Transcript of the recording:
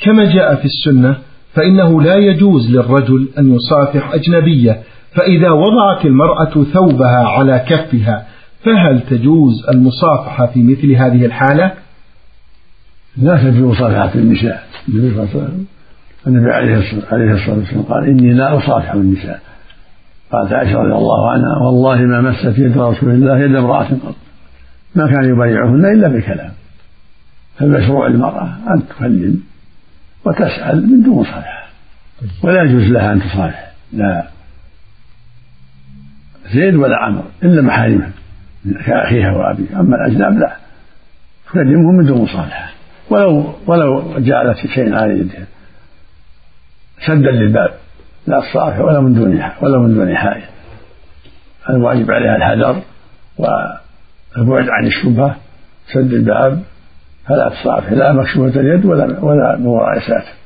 كما جاء في السنة فإنه لا يجوز للرجل أن يصافح أجنبية، فإذا وضعت المرأة ثوبها على كفها فهل تجوز المصافحة في مثل هذه الحالة؟ لا تجوز مصافحة النساء. النبي عليه الصلاة والسلام قال إني لا أصافح النساء. قالت عائشة رضي الله عنها والله ما مست يد رسول الله يد امرأة قط، ما كان يبايعهن إلا بالكلام. فالمشروع للمرأة أن تكلم وتسأل من دون مصافحة، ولا يجوز لها أن تصافح لا زيد ولا عمرو إلا محارمها كأخيها وأبيها، أما الأجناب لا تكلمهم من دون مصافحة ولو جعلت شيء على يدها سدا للباب، لا تصافح ولا من دون حائل. الواجب عليها الحذر والبعد عن الشبهة، سد الباب، فلا تصافح لا مكشوفة اليد ولا من وراء ساتر.